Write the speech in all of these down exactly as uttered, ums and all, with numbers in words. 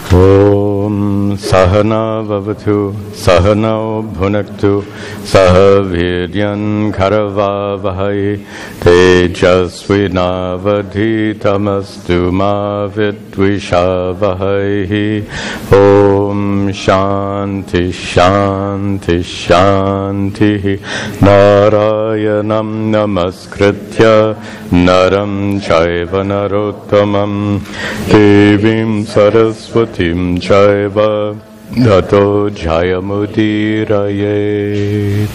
Om Sahana Vavatu Sahano Bhunaktu Sahaviryan Karavavahai Tejasvinavadhitamastu ma vidvishavahai. Om Shanti Shanti Shanti. Narayanam Namaskritya Naram Chaiva Narottamam Devim Saraswati Tim Chaiva Dato Jayamudirayet.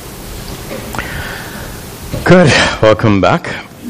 Good. Welcome back.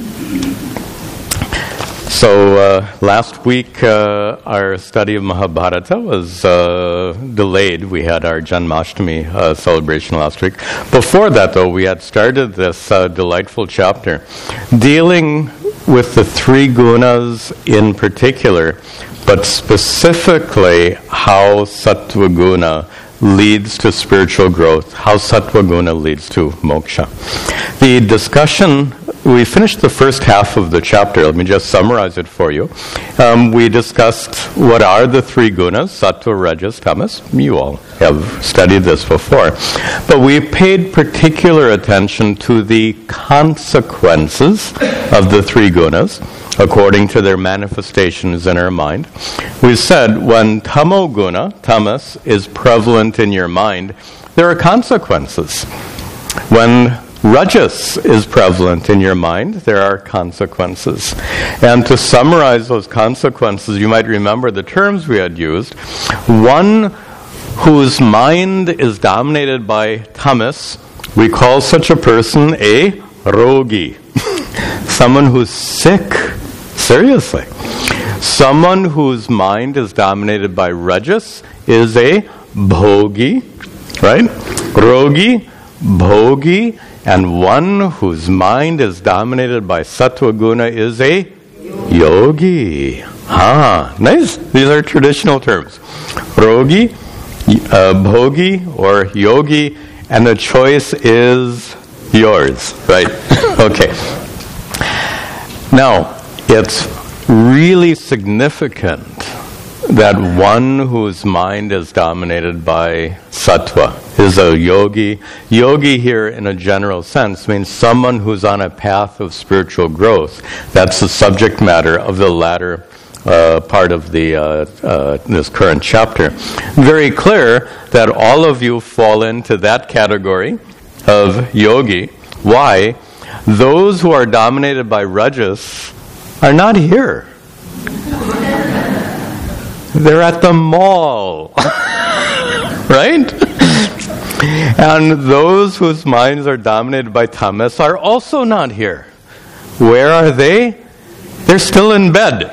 So uh, last week uh, our study of Mahabharata was uh, delayed. We had our Janmashtami uh, celebration last week. Before that, though, we had started this uh, delightful chapter dealing with the three gunas in particular, but specifically how Sattva Guna leads to spiritual growth, how Sattva Guna leads to moksha. The discussion, we finished the first half of the chapter. Let me just summarize it for you. Um, we discussed what are the three gunas, Sattva, Rajas, Tamas. You all have studied this before. But we paid particular attention to the consequences of the three gunas, according to their manifestations in our mind. We said when tamo guna, tamas, is prevalent in your mind, there are consequences. When rajas is prevalent in your mind, there are consequences. And to summarize those consequences, you might remember the terms we had used. One whose mind is dominated by tamas, we call such a person a rogi. Someone who's sick. Seriously. Someone whose mind is dominated by rajas is a bhogi, right? Rogi, bhogi, and one whose mind is dominated by sattva guna is a yogi. Ah, nice. These are traditional terms. Rogi, uh, bhogi, or yogi, and the choice is yours, right? Okay. Now, it's really significant that one whose mind is dominated by sattva is a yogi. Yogi here, in a general sense, means someone who's on a path of spiritual growth. That's the subject matter of the latter uh, part of the uh, uh, this current chapter. Very clear that all of you fall into that category of yogi. Why? Those who are dominated by rajas are not here. They're at the mall. Right? And those whose minds are dominated by tamas are also not here. Where are they? They're still in bed.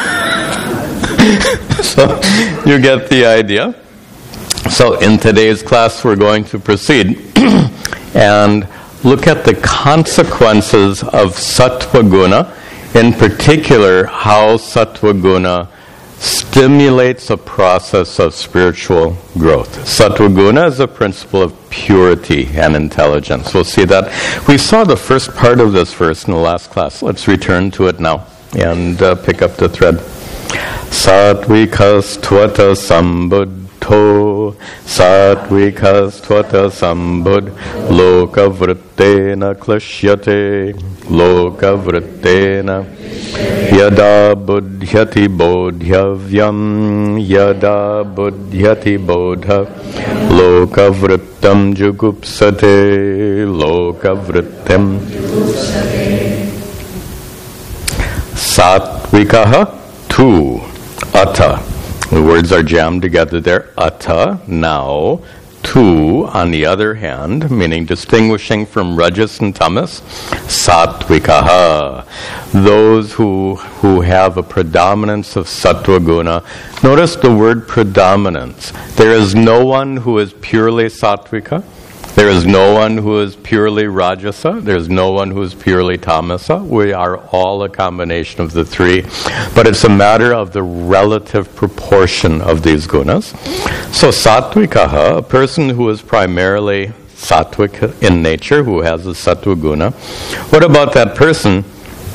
So you get the idea. So in today's class we're going to proceed and look at the consequences of sattva guna, in particular how sattva guna stimulates a process of spiritual growth. Sattva guna is a principle of purity and intelligence. We'll see that. We saw the first part of this verse in the last class. Let's return to it now and uh, pick up the thread. Sattvikas tvata sambuddho Sattvikas tvata sambud Loka vrittena klishyate Loka vrittena Yada buddhyati bodhyavyam Yada buddhyati bodha Loka vrittam jugupsate Loka vrittam Sattvikaha tu Atta. The words are jammed together there. Atta, now. Tu, on the other hand, meaning distinguishing from rajas and tamas. Sattvikaha. Those who who have a predominance of sattva guna. Notice the word predominance. There is no one who is purely sattvika. There is no one who is purely rajasa. There is no one who is purely tamasa. We are all a combination of the three. But it's a matter of the relative proportion of these gunas. So sattvikaha, a person who is primarily sattvic in nature, who has a sattva guna. What about that person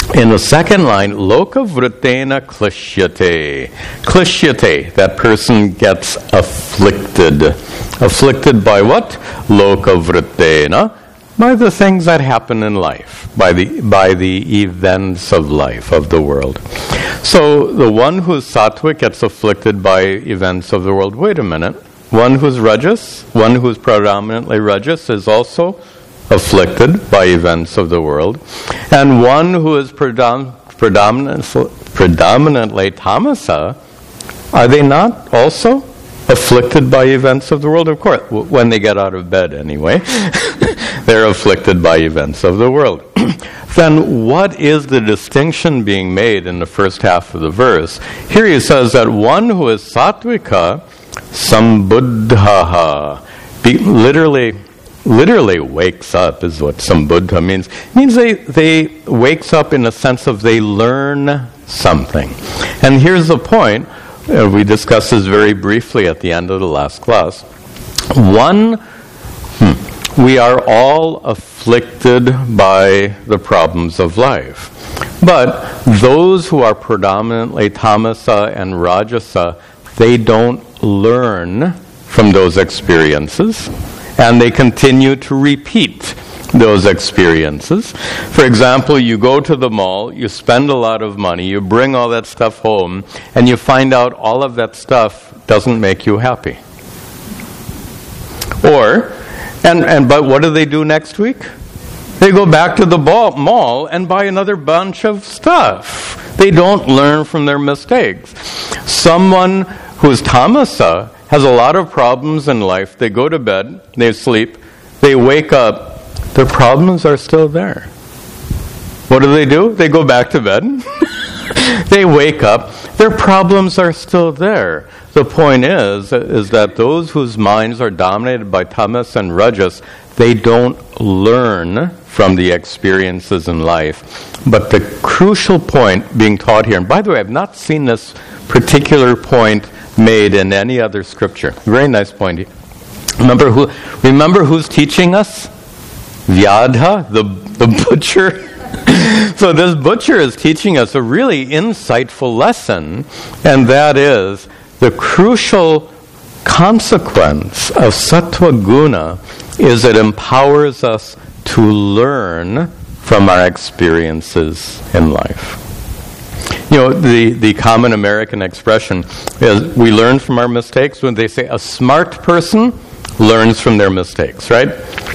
In the second line, loka vrittena klishyate. Klishyate, that person gets afflicted. Afflicted by what? Loka vrittena, by the things that happen in life, by the by the events of life, of the world. So the one who's sattvic gets afflicted by events of the world. Wait a minute. One who's rajas, one who's predominantly rajas is also afflicted by events of the world. And one who is predom- predominantly, predominantly tamasa, are they not also afflicted by events of the world? Of course, w- when they get out of bed anyway, they're afflicted by events of the world. Then what is the distinction being made in the first half of the verse? Here he says that one who is sattvika, sambuddhaha, be, literally literally wakes up is what sambuddha means. It means they, they wakes up in the sense of they learn something. And here's the point. Uh, we discussed this very briefly at the end of the last class. One, hmm, we are all afflicted by the problems of life. But those who are predominantly tamasa and rajasa, they don't learn from those experiences, and they continue to repeat those experiences. For example, you go to the mall, you spend a lot of money, you bring all that stuff home, and you find out all of that stuff doesn't make you happy. Or, and, and but what do they do next week? They go back to the ball, mall and buy another bunch of stuff. They don't learn from their mistakes. Someone who's tamasa has a lot of problems in life. They go to bed, they sleep, they wake up, their problems are still there. What do they do? They go back to bed. They wake up, their problems are still there. The point is, is that those whose minds are dominated by tamas and rajas, they don't learn from the experiences in life. But the crucial point being taught here, and by the way, I've not seen this particular point made in any other scripture. Very nice point. Remember who? Remember who's teaching us? Vyadha, the the butcher. So this butcher is teaching us a really insightful lesson, and that is the crucial consequence of sattva guna is it empowers us to learn from our experiences in life. You know, the, the common American expression is we learn from our mistakes. When they say a smart person learns from their mistakes, right?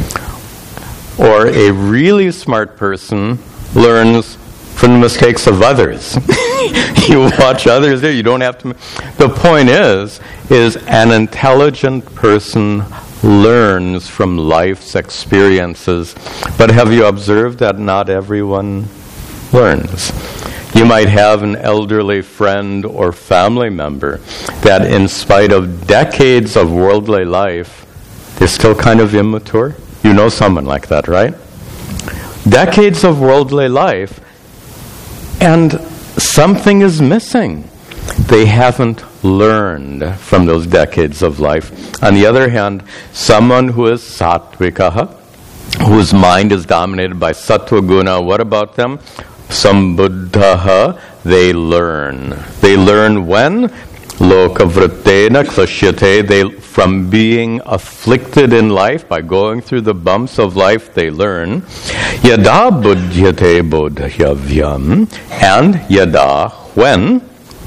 Or a really smart person learns from the mistakes of others. You watch others there, you don't have to. The point is, is an intelligent person learns from life's experiences. But have you observed that not everyone learns? You might have an elderly friend or family member that in spite of decades of worldly life, they're still kind of immature. You know someone like that, right? Decades of worldly life, and something is missing. They haven't learned from those decades of life. On the other hand, someone who is sattvikaha, whose mind is dominated by sattva guna, what about them? Sambuddhaha, they learn. They learn when? Loka vrittena klishyate, they from being afflicted in life, by going through the bumps of life, they learn. Yada buddhyate bodhyavyam, and yada, when,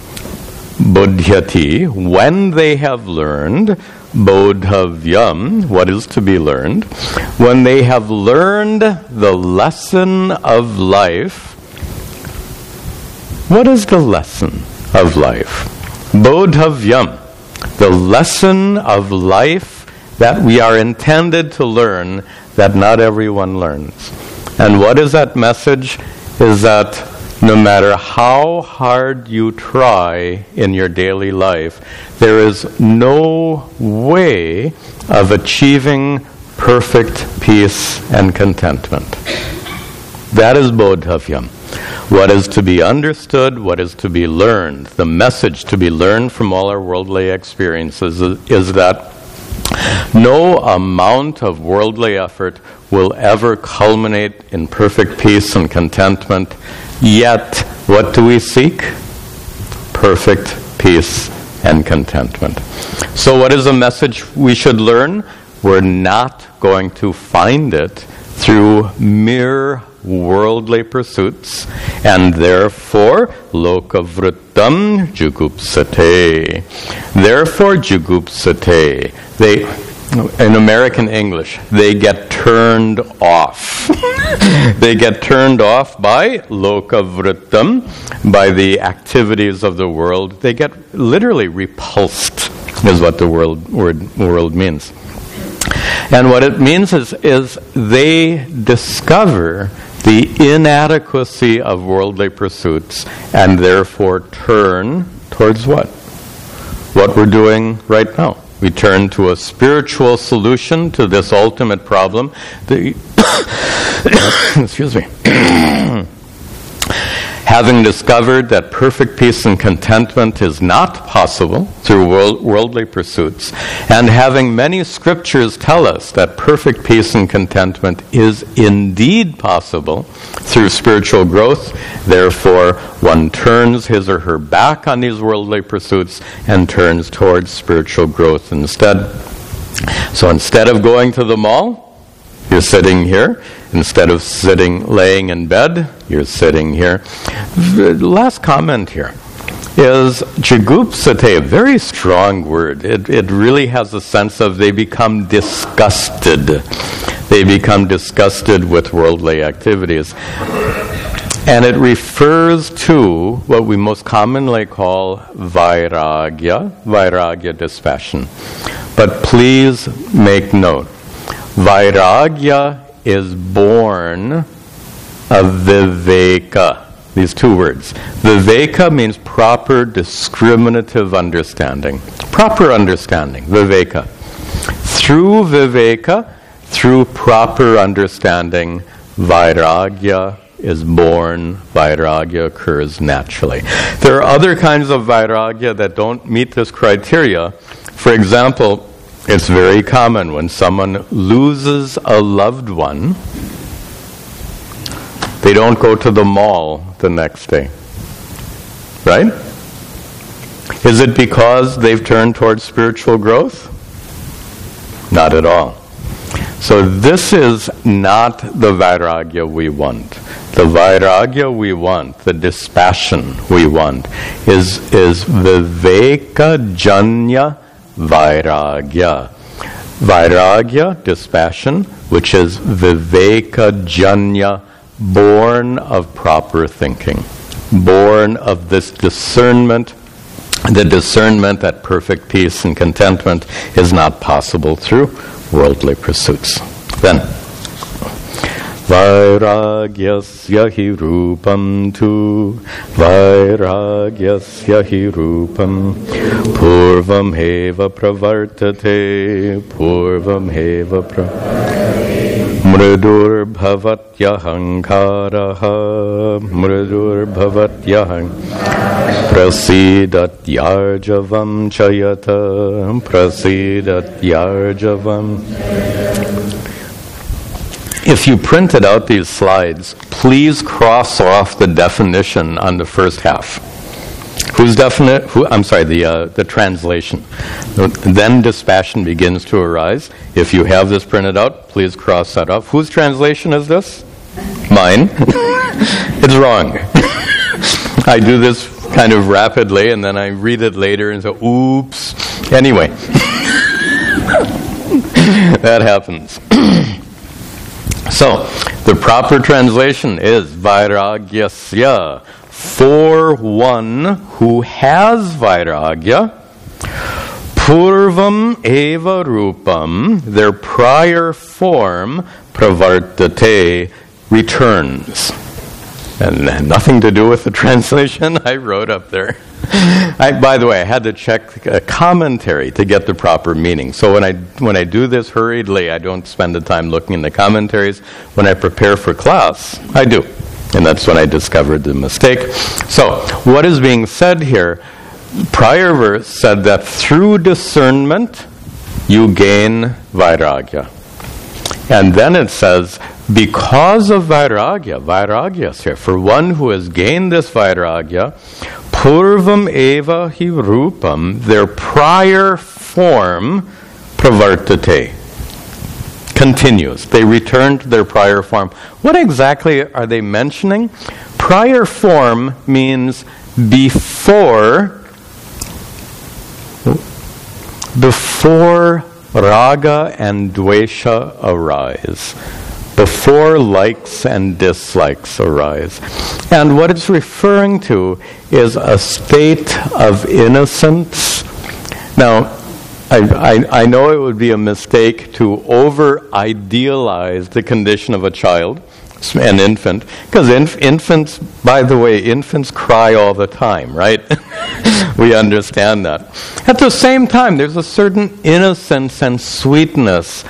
buddhyati, when they have learned, bodhavyam, what is to be learned, when they have learned the lesson of life. What is the lesson of life? Bodhavyam, the lesson of life that we are intended to learn, that not everyone learns. And what is that message? Is that no matter how hard you try in your daily life, there is no way of achieving perfect peace and contentment. That is bodhavyam. What is to be understood, what is to be learned, the message to be learned from all our worldly experiences is, is that no amount of worldly effort will ever culminate in perfect peace and contentment. Yet, what do we seek? Perfect peace and contentment. So what is the message we should learn? We're not going to find it through mere worldly pursuits, and therefore, lokavrittam jugupsate. Therefore, jugupsate. They, in American English, they get turned off. They get turned off by lokavrittam, by the activities of the world. They get literally repulsed, is what the world, word, world means. And what it means is, is they discover the inadequacy of worldly pursuits and therefore turn towards what? What we're doing right now. We turn to a spiritual solution to this ultimate problem. The excuse me. Having discovered that perfect peace and contentment is not possible through world, worldly pursuits, and having many scriptures tell us that perfect peace and contentment is indeed possible through spiritual growth, therefore one turns his or her back on these worldly pursuits and turns towards spiritual growth instead. So instead of going to the mall, you're sitting here. Instead of sitting, laying in bed, you're sitting here. The last comment here is jugupsate, a very strong word. It, it really has a sense of they become disgusted. They become disgusted with worldly activities. And it refers to what we most commonly call vairagya, vairagya dispassion. But please make note, vairagya is born of viveka. These two words. Viveka means proper discriminative understanding. Proper understanding, viveka. Through viveka, through proper understanding, vairagya is born, vairagya occurs naturally. There are other kinds of vairagya that don't meet this criteria. For example, it's very common when someone loses a loved one, they don't go to the mall the next day. Right? Is it because they've turned towards spiritual growth? Not at all. So this is not the vairagya we want. The vairagya we want, the dispassion we want, is, is viveka janya vairagya. Vairagya, dispassion, which is viveka janya, born of proper thinking, born of this discernment, the discernment that perfect peace and contentment is not possible through worldly pursuits. Then, vairagyasya hi rupam tu, vairagyasya hi rupam, purvam heva pravartate, purvam heva pravartate, mridur bhavatyahangkaraha, mridur bhavatyahangkaraha, prasidat yarjavam chayata, prasidat yarjavam. If you printed out these slides, please cross off the definition on the first half. Who's definite? Who, I'm sorry, the uh, the translation. Then dispassion begins to arise. If you have this printed out, please cross that off. Whose translation is this? Mine. It's wrong. I do this kind of rapidly, and then I read it later and say, oops. Anyway. That happens. So, the proper translation is vairagyasya, for one who has vairagya, purvam eva rupam, their prior form, pravartate, returns. And nothing to do with the translation I wrote up there. I, by the way, I had to check a commentary to get the proper meaning. So when I when I do this hurriedly, I don't spend the time looking in the commentaries. When I prepare for class, I do. And that's when I discovered the mistake. So what is being said here? Prior verse said that through discernment, you gain vairagya. And then it says because of vairagya, vairagya here, for one who has gained this vairagya, purvam eva hi rupam, their prior form, pravartate, continues. They return to their prior form. What exactly are they mentioning? Prior form means before, before raga and dvesha arise, before likes and dislikes arise. And what it's referring to is a state of innocence. Now, I, I, I know it would be a mistake to over-idealize the condition of a child, an infant, because inf- infants, by the way, infants cry all the time, right? We understand that. At the same time, there's a certain innocence and sweetness,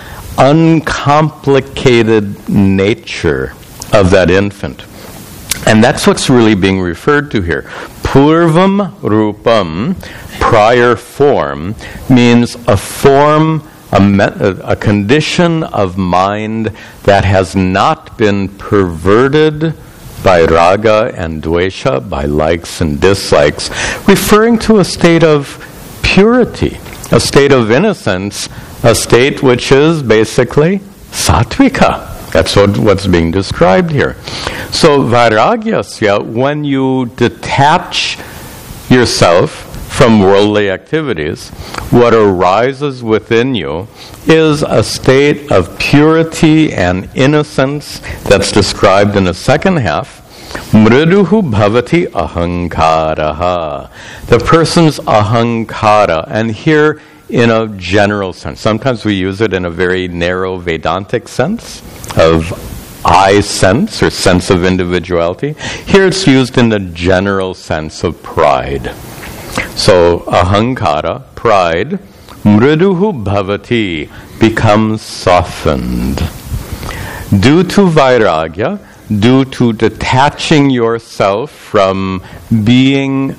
uncomplicated nature of that infant. And that's what's really being referred to here. Purvam rupam, prior form, means a form, a, me- a condition of mind that has not been perverted by raga and dvesha, by likes and dislikes, referring to a state of purity, a state of innocence, a state which is basically sattvika. That's what, what's being described here. So vairagyasya, when you detach yourself from worldly activities, what arises within you is a state of purity and innocence that's described in the second half. Mriduhu bhavati ahankaraha. The person's ahankara, and here in a general sense. Sometimes we use it in a very narrow Vedantic sense of I sense or sense of individuality. Here it's used in the general sense of pride. So ahankara, pride, mriduhu bhavati, becomes softened. Due to vairagya, due to detaching yourself from being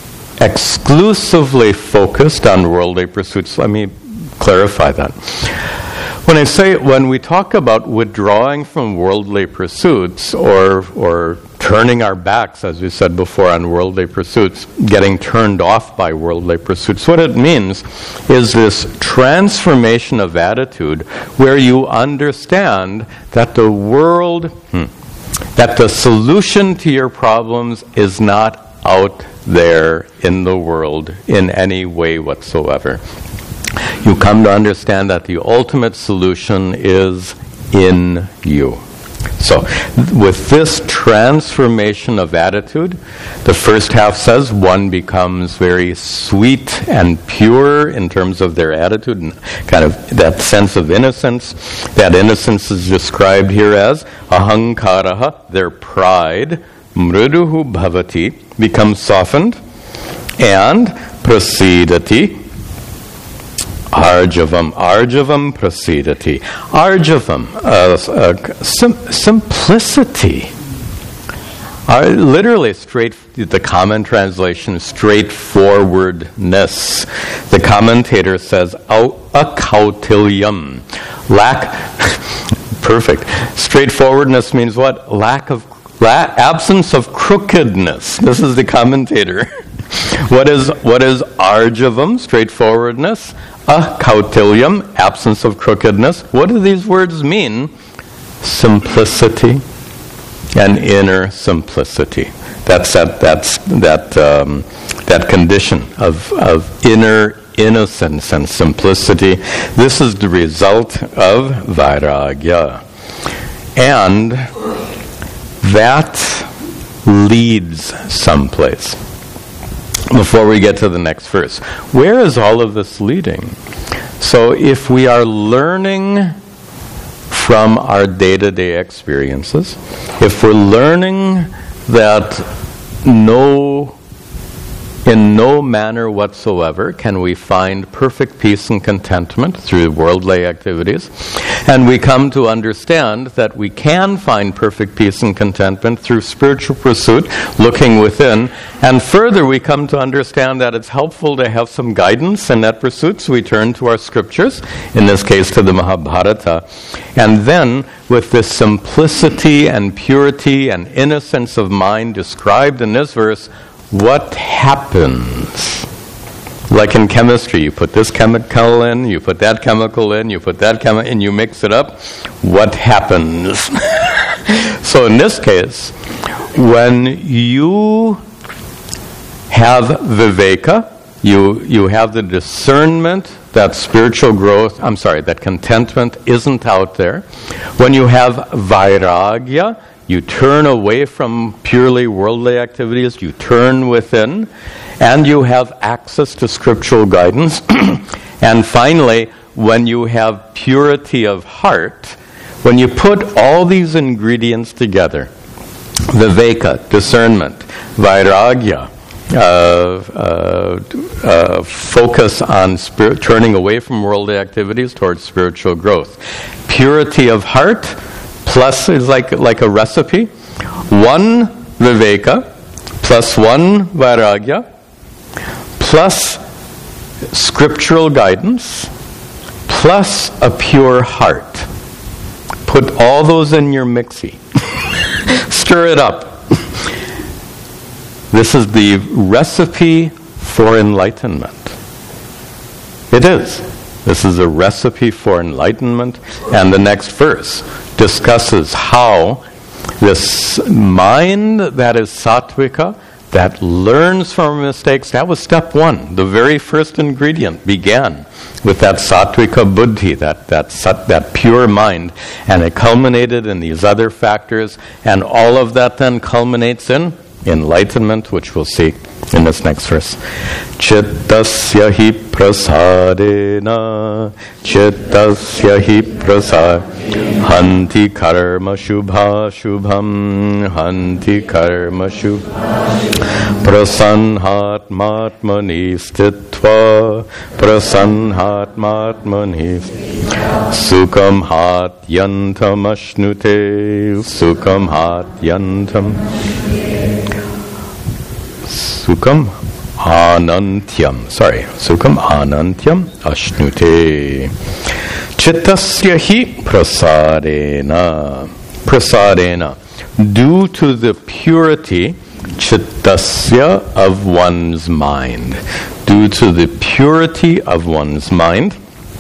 exclusively focused on worldly pursuits. Let me clarify that. When I say, when we talk about withdrawing from worldly pursuits or or turning our backs, as we said before, on worldly pursuits, getting turned off by worldly pursuits, what it means is this transformation of attitude where you understand that the world, hmm, that the solution to your problems is not out there in the world in any way whatsoever. You come to understand that the ultimate solution is in you. So, with this transformation of attitude, the first half says one becomes very sweet and pure in terms of their attitude, and kind of that sense of innocence. That innocence is described here as ahankaraha, their pride, mriduhu bhavati, becomes softened, and prasidati, arjavam, arjavam prasidati. Arjavam, uh, uh, sim- simplicity. Uh, literally, straight. The common translation, straightforwardness. The commentator says, akautilyam, lack. Perfect. Straightforwardness means what? Lack of. La- absence of crookedness. This is the commentator. What is what is arjavam? Straightforwardness. Akautilyam, absence of crookedness. What do these words mean? Simplicity and inner simplicity. That's that. That's that. Um, that condition of of inner innocence and simplicity. This is the result of vairagya, and that leads someplace. Before we get to the next verse, where is all of this leading? So if we are learning from our day-to-day experiences, if we're learning that no in no manner whatsoever can we find perfect peace and contentment through worldly activities. And we come to understand that we can find perfect peace and contentment through spiritual pursuit, looking within. And further, we come to understand that it's helpful to have some guidance in that pursuit, so we turn to our scriptures, in this case to the Mahabharata. And then, with this simplicity and purity and innocence of mind described in this verse, what happens? Like in chemistry, you put this chemical in, you put that chemical in, you put that chemical in, you mix it up. What happens? So in this case, when you have viveka, you you have the discernment that spiritual growth, I'm sorry, that contentment isn't out there. When you have vairagya, you turn away from purely worldly activities, you turn within, and you have access to scriptural guidance. And finally, when you have purity of heart, when you put all these ingredients together, viveka, discernment, vairagya, uh, uh, uh, focus on spirit, turning away from worldly activities towards spiritual growth. Purity of heart, plus is like like a recipe. One viveka, plus one vairagya, plus scriptural guidance, plus a pure heart. Put all those in your mixie. Stir it up. This is the recipe for enlightenment. It is. This is a recipe for enlightenment. And the next verse discusses how this mind that is sattvika, that learns from mistakes, that was step one. The very first ingredient began with that sattvika buddhi, that, that, sat, that pure mind. And it culminated in these other factors. And all of that then culminates in enlightenment, which we'll see in this next verse. Chittasya hi prasadena, chittasya hi prasad, hanti karma shubha shubham, hanti karma shubha, prasanhatmatmani stitva, prasanhatmatmani sukam hatyantam ashnute, sukam hatyantam Sukam anantyam. Sorry. Sukam anantyam ashnute. Chittasya hi prasadena. Prasadena. Due to the purity, chittasya, of one's mind. Due to the purity of one's mind.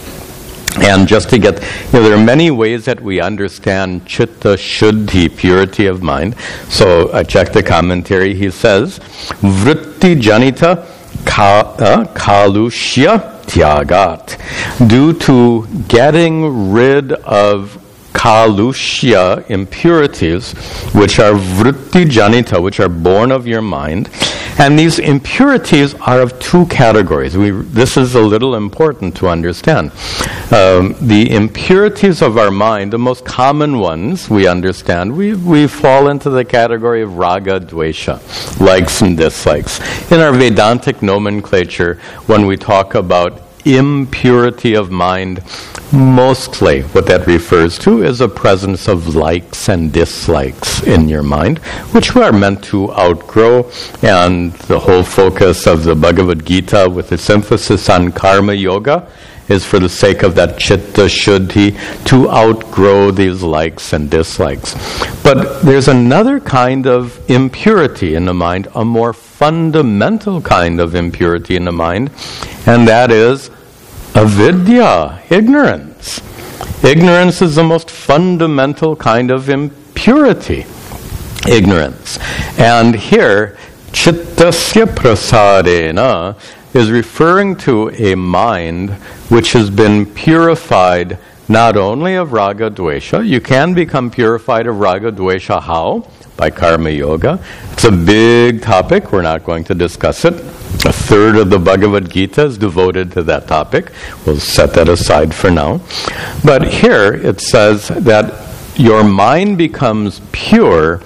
And just to get, you know, there are many ways that we understand chitta shuddhi, purity of mind. So I checked the commentary. He says, vritti janita ka, uh, kalushya tyagat. Due to getting rid of kalushya, impurities, which are vritti janita, which are born of your mind. And these impurities are of two categories. We, this is a little important to understand. Um, the impurities of our mind, the most common ones we understand, we, we fall into the category of raga, dvesha, likes and dislikes. In our Vedantic nomenclature, when we talk about impurity of mind, mostly what that refers to is a presence of likes and dislikes in your mind, which we are meant to outgrow. And the whole focus of the Bhagavad Gita, with its emphasis on karma yoga, is for the sake of that chitta shuddhi, to outgrow these likes and dislikes. But there's another kind of impurity in the mind, a more fundamental kind of impurity in the mind, and that is avidya, ignorance. Ignorance is the most fundamental kind of impurity. Ignorance. And here, chittasya prasadena is referring to a mind which has been purified not only of raga dvesha. You can become purified of raga dvesha. How? By karma yoga. It's a big topic. We're not going to discuss it. A third of the Bhagavad Gita is devoted to that topic. We'll set that aside for now. But here it says that your mind becomes pure,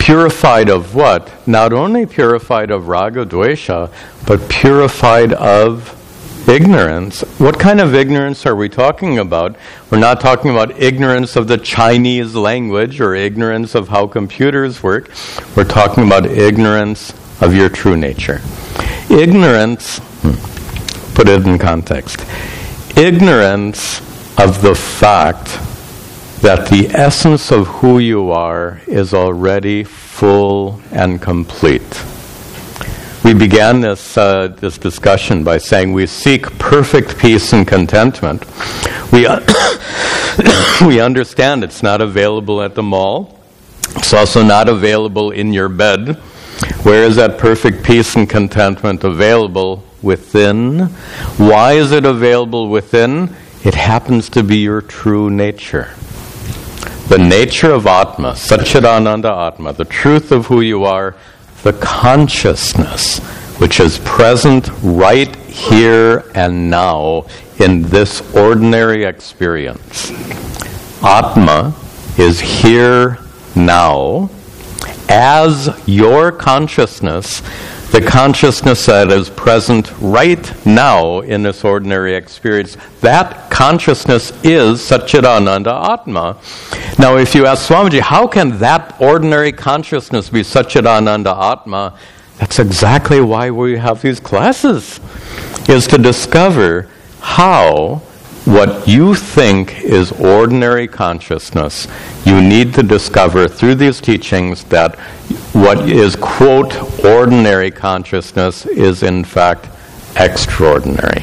purified of what? Not only purified of raga dvesha, but purified of ignorance. What kind of ignorance are we talking about? We're not talking about ignorance of the Chinese language or ignorance of how computers work. We're talking about ignorance of your true nature. Ignorance, hmm, put it in context, ignorance of the fact that the essence of who you are is already full and complete. We began this uh, this discussion by saying we seek perfect peace and contentment. We uh, we understand it's not available at the mall. It's also not available in your bed. Where is that perfect peace and contentment available? Within. Why is it available within? It happens to be your true nature. The nature of Atma, Satchidananda Atma, the truth of who you are, the consciousness which is present right here and now in this ordinary experience. Atma is here now as your consciousness, the consciousness that is present right now in this ordinary experience. That consciousness is Satchidananda Atma. Now, if you ask Swamiji, how can that ordinary consciousness be Satchidananda Atma? That's exactly why we have these classes, is to discover how what you think is ordinary consciousness, you need to discover through these teachings that what is, quote, ordinary consciousness is in fact extraordinary.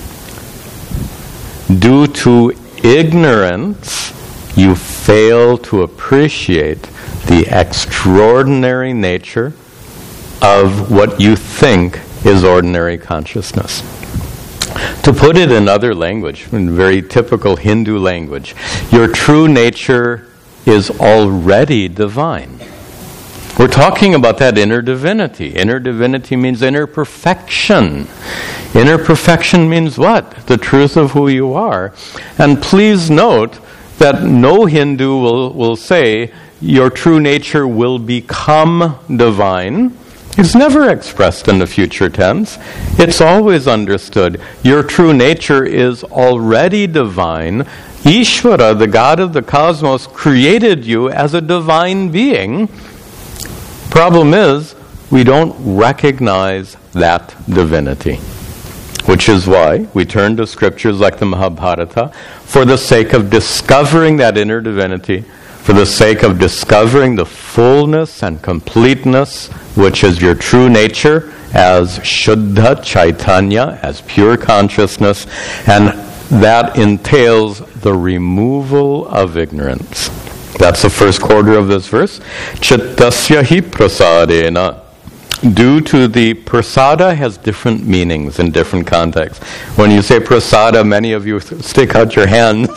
Due to ignorance, you fail to appreciate the extraordinary nature of what you think is ordinary consciousness. To put it in other language, in very typical Hindu language, your true nature is already divine. We're talking about that inner divinity. Inner divinity means inner perfection. Inner perfection means what? The truth of who you are. And please note that no Hindu will, will say your true nature will become divine. It's never expressed in the future tense. It's always understood. Your true nature is already divine. Ishvara, the God of the cosmos, created you as a divine being. Problem is, we don't recognize that divinity. Which is why we turn to scriptures like the Mahabharata for the sake of discovering that inner divinity, for the sake of discovering the fullness and completeness which is your true nature as Shuddha Chaitanya, as pure consciousness, and that entails the removal of ignorance. That's the first quarter of this verse. Chittasya hi prasadena. Due to the prasada has different meanings in different contexts. When you say prasada, many of you stick out your hands.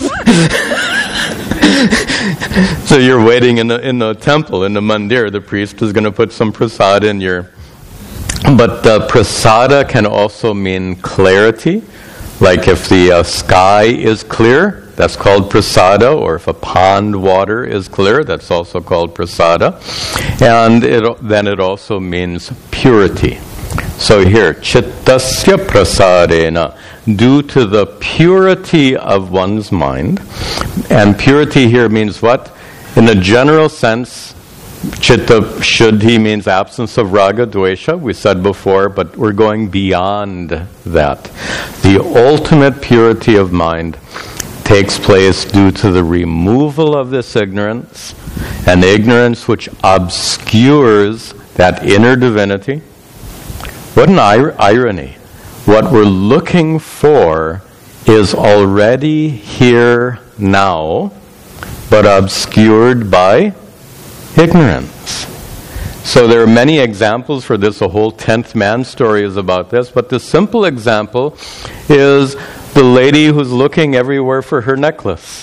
So you're waiting in the in the temple, in the mandir. The priest is going to put some prasada in your. But the prasada can also mean clarity. Like if the uh, sky is clear, that's called prasada, or if a pond water is clear, that's also called prasada. And it, then it also means purity. So here, chittasya prasadena, due to the purity of one's mind. And purity here means what? In the general sense, chitta shuddhi means absence of raga dvesha, we said before, but we're going beyond that. The ultimate purity of mind takes place due to the removal of this ignorance, an ignorance which obscures that inner divinity. What an ir- irony. What we're looking for is already here now, but obscured by ignorance. So there are many examples for this. A whole tenth man story is about this. But the simple example is the lady who's looking everywhere for her necklace.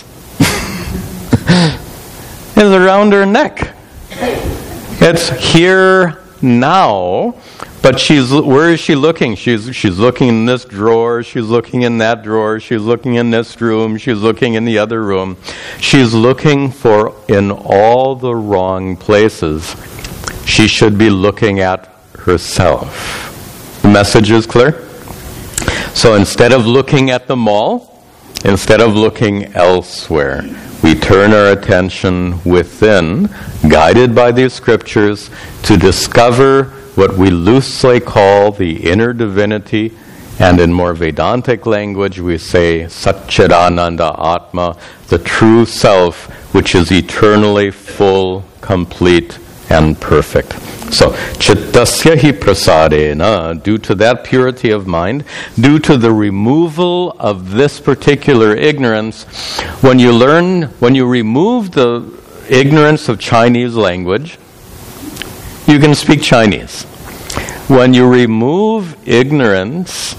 It's around her neck. It's here now. But she's where is she looking? She's she's looking in this drawer, she's looking in that drawer, she's looking in this room, she's looking in the other room. She's looking for in all the wrong places. she should be looking at herself. The message is clear? So instead of looking at the mall, instead of looking elsewhere, we turn our attention within, guided by these scriptures, to discover what we loosely call the inner divinity, and in more Vedantic language we say Satchidananda Atma, the true self, which is eternally full, complete, and perfect. So, chittasya hi prasadena, due to that purity of mind, due to the removal of this particular ignorance, when you learn, when you remove the ignorance of Chinese language, you can speak Chinese. When you remove ignorance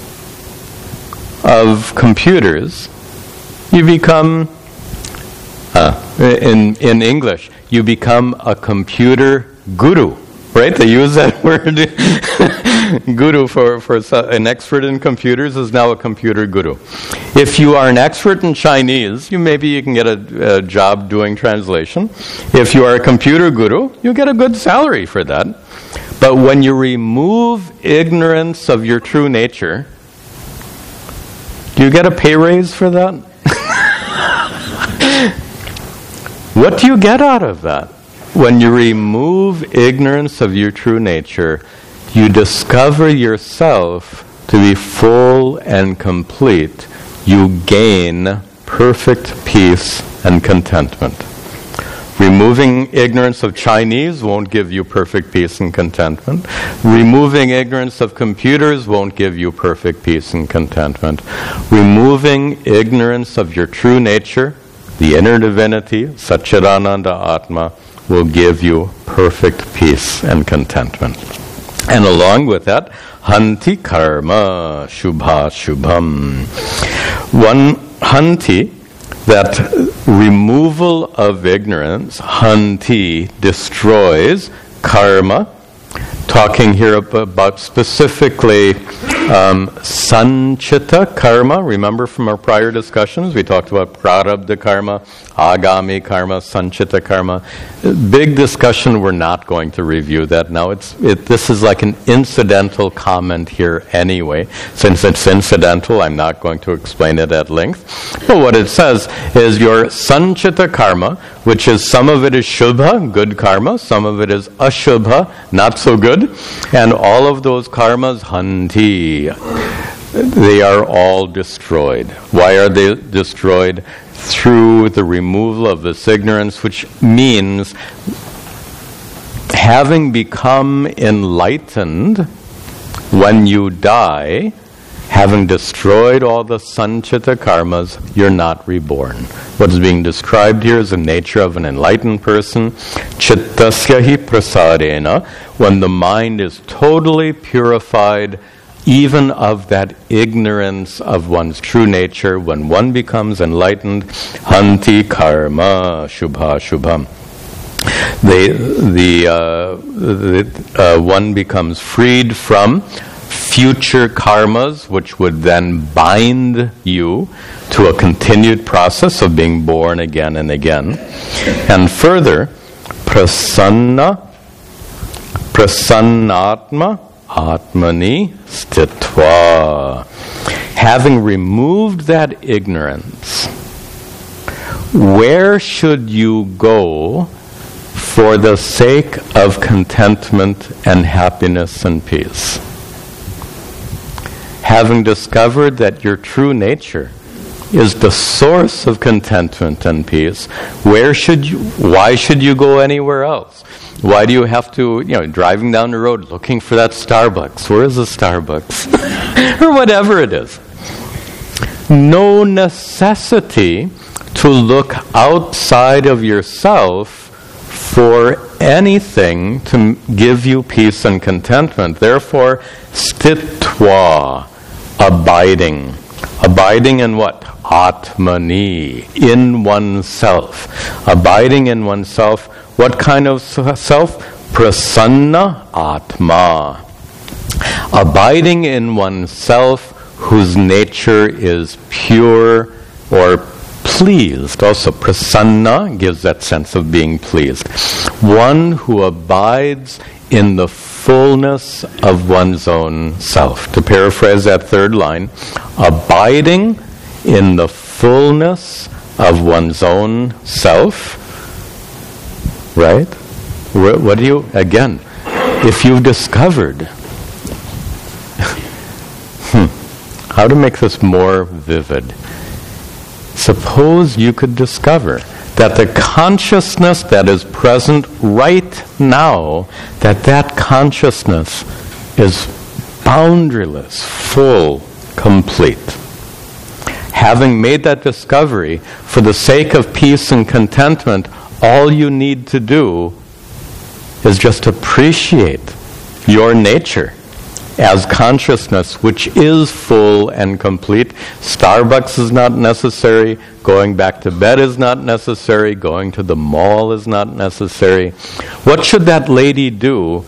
of computers, you become, uh, in, in English, you become a computer guru. Right? They use that word. Guru for, for an expert in computers is now a computer guru. If you are an expert in Chinese, you maybe you can get a, a job doing translation. If you are a computer guru, you get a good salary for that. But when you remove ignorance of your true nature, do you get a pay raise for that? What do you get out of that? When you remove ignorance of your true nature, you discover yourself to be full and complete. You gain perfect peace and contentment. Removing ignorance of Chinese won't give you perfect peace and contentment. Removing ignorance of computers won't give you perfect peace and contentment. Removing ignorance of your true nature, the inner divinity, Satchidananda Atma, will give you perfect peace and contentment. And along with that, hanti karma shubha shubham. One hanti, that removal of ignorance, hanti, destroys karma. Talking here about specifically um, sanchita karma. Remember from our prior discussions, we talked about prarabdha karma, agami karma, sanchita karma. Big discussion, we're not going to review that now. It's it, This is like an incidental comment here anyway. Since it's incidental, I'm not going to explain it at length. But what it says is your sanchita karma, which is some of it is shubha, good karma, some of it is ashubha, not so good. And all of those karmas, hanti, they are all destroyed. Why are they destroyed? Through the removal of this ignorance, which means having become enlightened when you die, having destroyed all the sanchita karmas, you're not reborn. What is being described here is the nature of an enlightened person. Chittasya hi prasadena, when the mind is totally purified, even of that ignorance of one's true nature, when one becomes enlightened, hanti karma shubha shubham. They, the, uh, the uh, one becomes freed from future karmas, which would then bind you to a continued process of being born again and again. And further, prasanna, prasannatma, atmani stitva. Having removed that ignorance, where should you go for the sake of contentment and happiness and peace? Having discovered that your true nature is the source of contentment and peace, where should you, why should you go anywhere else? Why do you have to, you know, driving down the road looking for that Starbucks? Where is the Starbucks? Or whatever it is. No necessity to look outside of yourself for anything to give you peace and contentment. Therefore, stitva, abiding. Abiding in what? Atmani, in oneself. Abiding in oneself. What kind of self? Prasanna Atma. Abiding in oneself whose nature is pure or pleased. Also, prasanna gives that sense of being pleased. One who abides in the fullness of one's own self. To paraphrase that third line, abiding in the fullness of one's own self, right? What do you, again, if you've discovered, hmm, how to make this more vivid? Suppose you could discover that the consciousness that is present right now, that that consciousness is boundaryless, full, complete. Having made that discovery, for the sake of peace and contentment, all you need to do is just appreciate your nature as consciousness, which is full and complete. Starbucks is not necessary. Going back to bed is not necessary. Going to the mall is not necessary. What should that lady do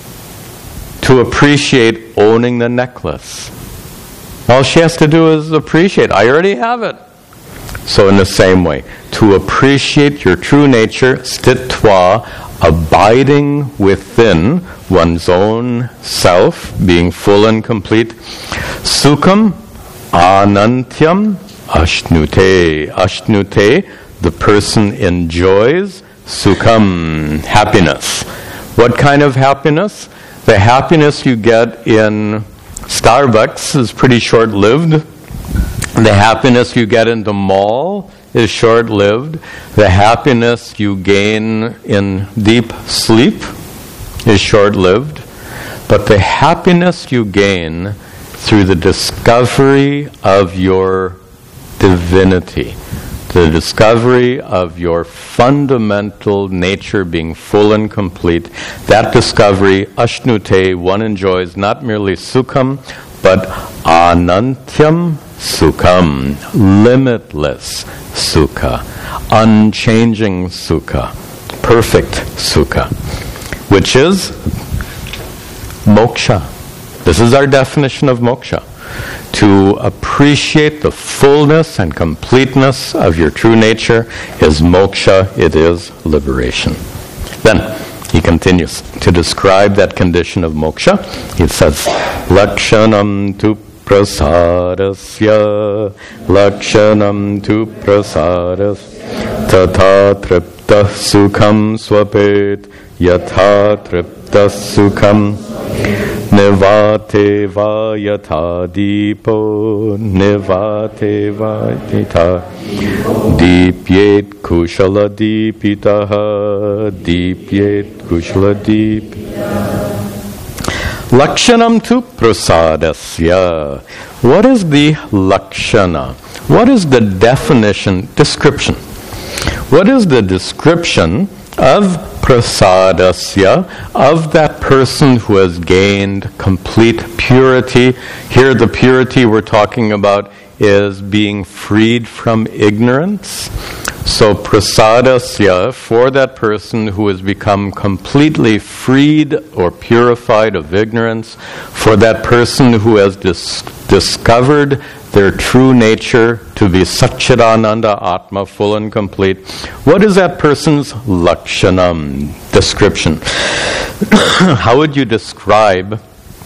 to appreciate owning the necklace? All she has to do is appreciate. I already have it. So in the same way, to appreciate your true nature, stitva, abiding within one's own self, being full and complete. Sukham, anantyam, ashnute. Ashnute, the person enjoys. Sukham, happiness. What kind of happiness? The happiness you get in Starbucks is pretty short-lived. The happiness you get in the mall is short-lived. The happiness you gain in deep sleep is short-lived. But the happiness you gain through the discovery of your divinity, the discovery of your fundamental nature being full and complete, that discovery, ashnute, one enjoys not merely sukham, but anantyam sukham, limitless sukha, unchanging sukha, perfect sukha, which is moksha. This is our definition of moksha. To appreciate the fullness and completeness of your true nature is moksha, it is liberation. Then, he continues to describe that condition of moksha. He says, Lakshanam tu prasadasya, Lakshanam tu prasadasya, Tata tripta sukham swapet, Yatha tripta sukham, Nivate va yatha dipo, Nivate va yatha Deepyet kushala deepitaha, Deepyet kushala deepitaha. Lakshanam tu prasadasya. What is the lakshana? What is the definition, description? What is the description of prasadasya, of that person who has gained complete purity? Here the purity we're talking about is being freed from ignorance. So prasadasya, for that person who has become completely freed or purified of ignorance, for that person who has dis- discovered their true nature to be Satchidananda Atma, full and complete. What is that person's lakshanam, description? How would you describe,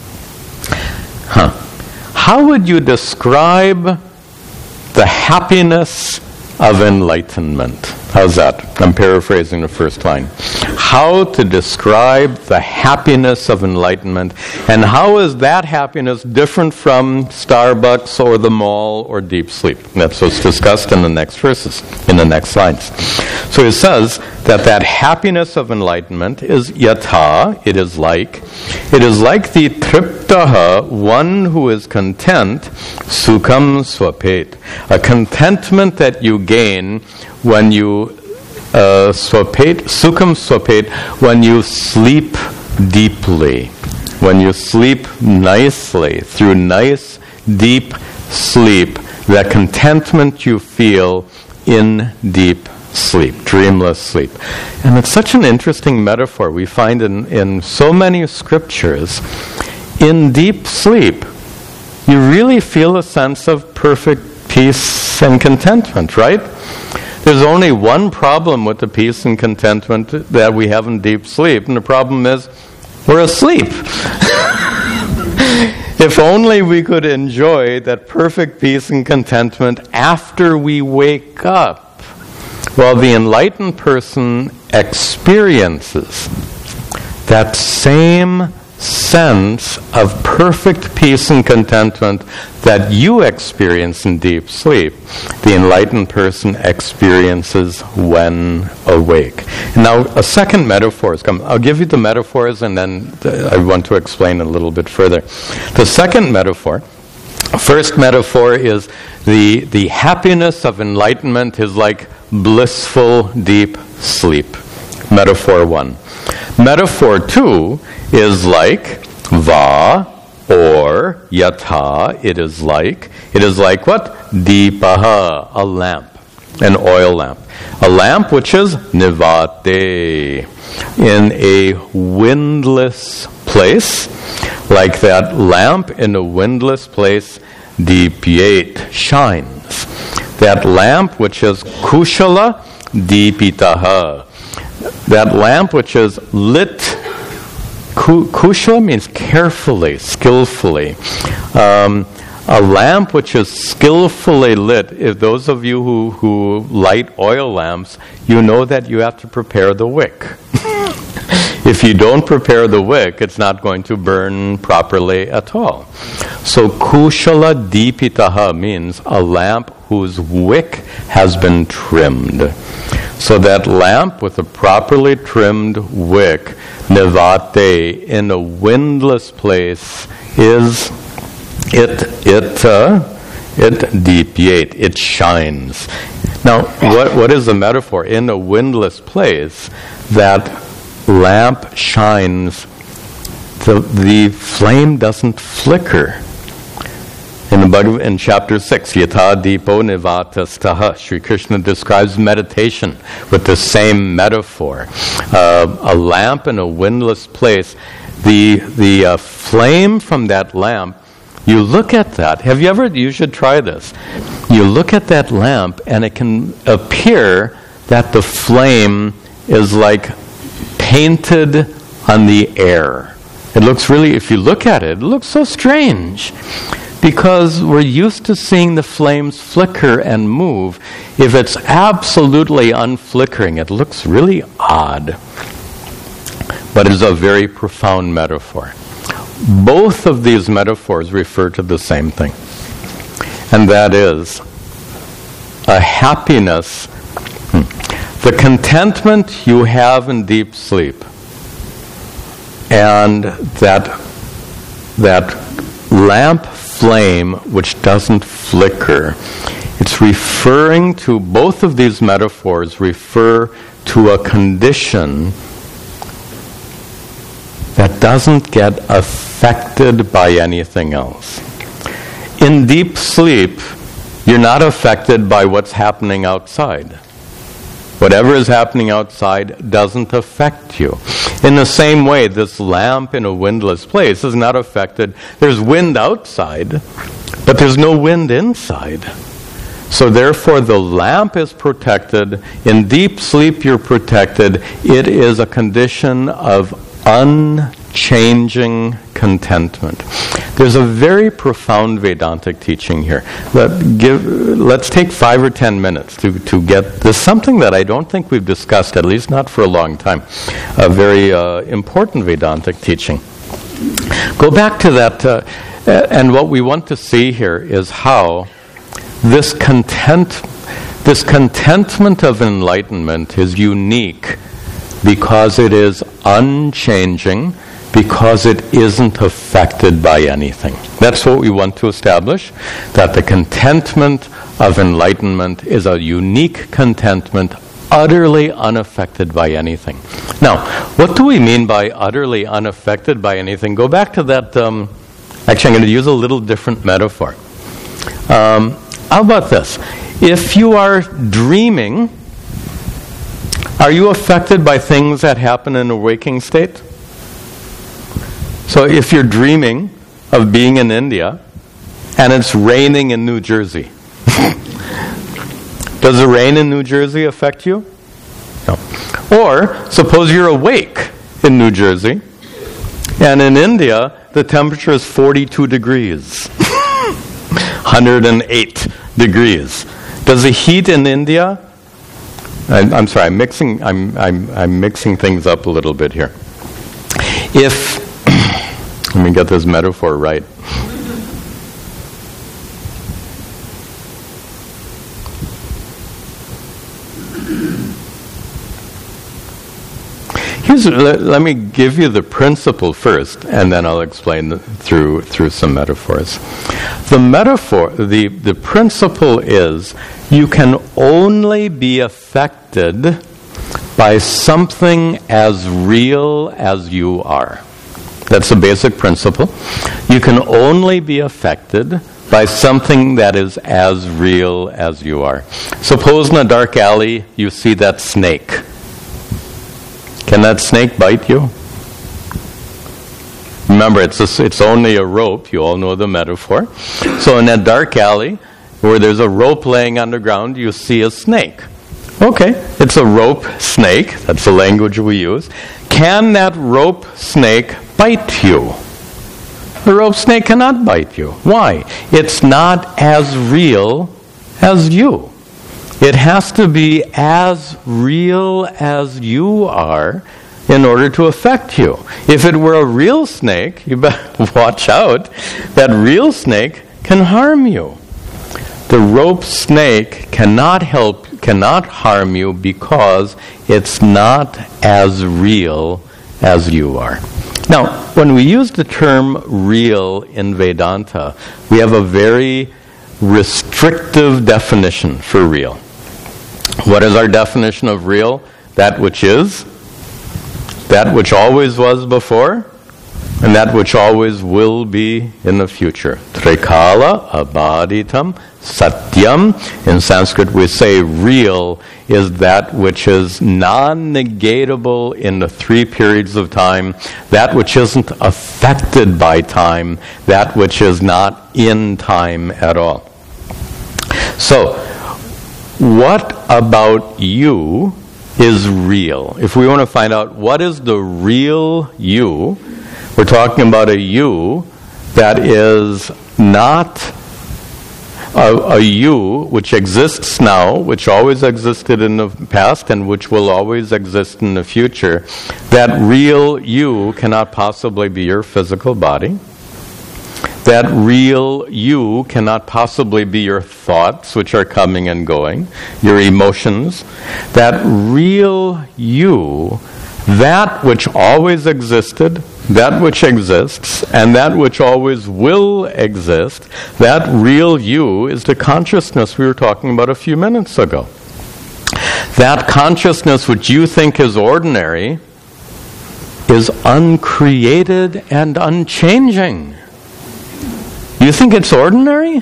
huh? How would you describe the happiness of enlightenment? How's that? I'm paraphrasing the first line. How to describe the happiness of enlightenment, and how is that happiness different from Starbucks or the mall or deep sleep? That's what's discussed in the next verses, in the next lines. So it says that that happiness of enlightenment is yatha, it is like, it is like the triptaha, one who is content, sukham swapet, a contentment that you gain when you uh, swapet, sukham swapet, when you sleep deeply, when you sleep nicely, through nice, deep sleep, that contentment you feel in deep sleep, dreamless sleep. And it's such an interesting metaphor we find in, in so many scriptures. In deep sleep, you really feel a sense of perfect peace and contentment, right? There's only one problem with the peace and contentment that we have in deep sleep, and the problem is we're asleep. If only we could enjoy that perfect peace and contentment after we wake up. Well, the enlightened person experiences that same sense of perfect peace and contentment that you experience in deep sleep, the enlightened person experiences when awake. Now, a second metaphor is coming. I'll give you the metaphors, and then I want to explain a little bit further. The second metaphor, first metaphor is the, the happiness of enlightenment is like blissful deep sleep. Metaphor one. Metaphor two is like va or yatha. It is like, it is like what? Deepaha, a lamp, an oil lamp. A lamp which is nivate, in a windless place. Like that lamp in a windless place, deepyate, shines. That lamp which is kushala, deepitaha. That lamp which is lit, kushala means carefully, skillfully. Um, a lamp which is skillfully lit, if those of you who, who light oil lamps, you know that you have to prepare the wick. If you don't prepare the wick, it's not going to burn properly at all. So kushala deepitaha means a lamp whose wick has been trimmed. So that lamp with a properly trimmed wick, nivate, in a windless place, is it it uh, it deepyate, it shines. Now, what what is the metaphor? In a windless place, that lamp shines. The the flame doesn't flicker. In the Bhagavad, in chapter six, Yatha Deepo Nivatastaha, Sri Krishna describes meditation with the same metaphor. Uh, a lamp in a windless place. The the uh, flame from that lamp, you look at that. Have you ever, you should try this. You look at that lamp and it can appear that the flame is like painted on the air. It looks really, if you look at it, it looks so strange. Because we're used to seeing the flames flicker and move. If it's absolutely unflickering, it looks really odd. But it's a very profound metaphor. Both of these metaphors refer to the same thing. And that is a happiness, the contentment you have in deep sleep, and that, that lamp flame which doesn't flicker. It's referring to, both of these metaphors refer to a condition that doesn't get affected by anything else. In deep sleep, you're not affected by what's happening outside. Whatever is happening outside doesn't affect you. In the same way, this lamp in a windless place is not affected. There's wind outside, but there's no wind inside. So therefore, the lamp is protected. In deep sleep, you're protected. It is a condition of unchanging contentment. There's a very profound Vedantic teaching here. Let give, let's take five or ten minutes to, to get this, something that I don't think we've discussed, at least not for a long time. A very uh, important Vedantic teaching. Go back to that, uh, and what we want to see here is how this content, this contentment of enlightenment is unique because it is unchanging, because it isn't affected by anything. That's what we want to establish, that the contentment of enlightenment is a unique contentment, utterly unaffected by anything. Now, what do we mean by utterly unaffected by anything? Go back to that, um, actually I'm going to use a little different metaphor. Um, how about this? If you are dreaming, are you affected by things that happen in a waking state? So if you're dreaming of being in India and it's raining in New Jersey, Does the rain in New Jersey affect you? No. Or, suppose you're awake in New Jersey, and in India, the temperature is forty-two degrees. one hundred eight degrees. Does the heat in India... I'm, I'm sorry, I'm mixing, I'm, I'm, I'm mixing things up a little bit here. If... let me get this metaphor right. Here's, let, let me give you the principle first, and then I'll explain the, through through some metaphors. The metaphor, the, the principle is you can only be affected by something as real as you are. That's the basic principle. You can only be affected by something that is as real as you are. Suppose in a dark alley you see that snake. Can that snake bite you? Remember, it's a, it's only a rope. You all know the metaphor. So in that dark alley where there's a rope laying on the ground, you see a snake. Okay, it's a rope snake. That's the language we use. Can that rope snake bite you? The rope snake cannot bite you. Why? It's not as real as you. It has to be as real as you are in order to affect you. If it were a real snake, you better watch out. That real snake can harm you. The rope snake cannot help, cannot harm you because it's not as real as you are. Now, when we use the term real in Vedanta, we have a very restrictive definition for real. What is our definition of real? That which is, that which always was before, and that which always will be in the future. Trikala abaditam satyam. In Sanskrit we say real is that which is non-negatable in the three periods of time, that which isn't affected by time, that which is not in time at all. So, what about you is real? If we want to find out what is the real you, we're talking about a you that is not a, a you which exists now, which always existed in the past, and which will always exist in the future. That real you cannot possibly be your physical body. That real you cannot possibly be your thoughts, which are coming and going, your emotions. That real you, that which always existed, that which exists, and that which always will exist, that real you is the consciousness we were talking about a few minutes ago. That consciousness which you think is ordinary is uncreated and unchanging. You think it's ordinary?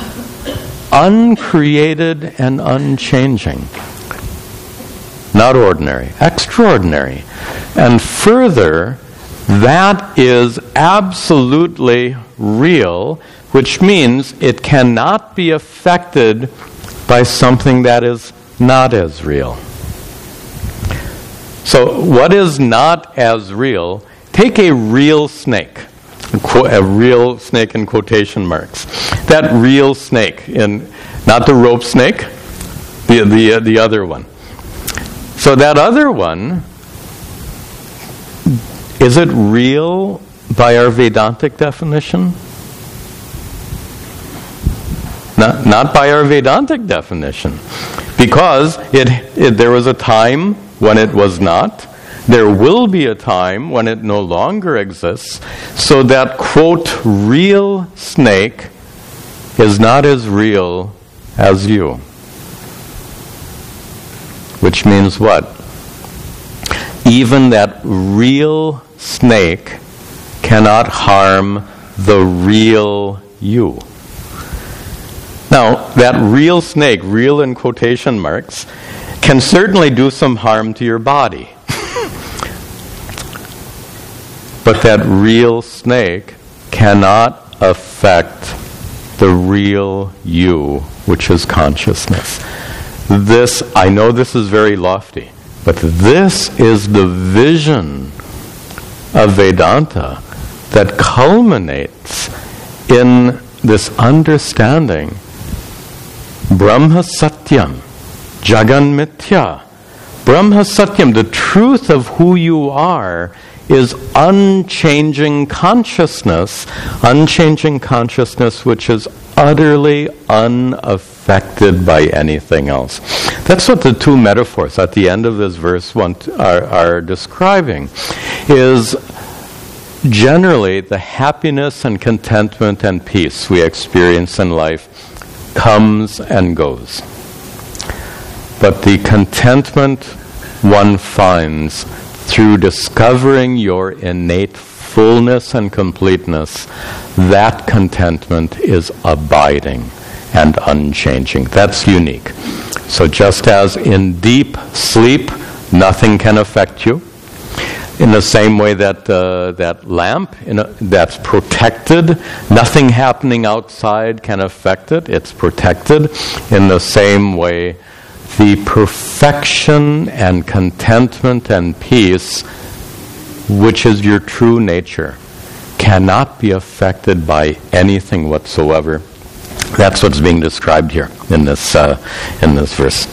Uncreated and unchanging. Not ordinary, extraordinary. And further, that is absolutely real, which means it cannot be affected by something that is not as real. So, what is not as real? Take a real snake. A real snake in quotation marks. That real snake, in not the rope snake, the the uh, the other one. So that other one, is it real by our Vedantic definition? Not not by our Vedantic definition, because it, it there was a time when it was not. There will be a time when it no longer exists, so that, quote, real snake is not as real as you. Which means what? Even that real snake cannot harm the real you. Now, that real snake, real in quotation marks, can certainly do some harm to your body. But that real snake cannot affect the real you, which is consciousness. This, I know this is very lofty, but this is the vision of Vedanta that culminates in this understanding. Brahma Satyam, Jagan Mithya. Brahma Satyam, the truth of who you are, is unchanging consciousness, unchanging consciousness which is utterly unaffected by anything else. That's what the two metaphors at the end of this verse want, are, are describing, is generally the happiness and contentment and peace we experience in life comes and goes. But the contentment one finds through discovering your innate fullness and completeness, that contentment is abiding and unchanging. That's unique. So just as in deep sleep, nothing can affect you, in the same way that uh, that lamp in a, that's protected, nothing happening outside can affect it, it's protected. In the same way, the perfection and contentment and peace, which is your true nature, cannot be affected by anything whatsoever. That's what's being described here in this uh, in this verse.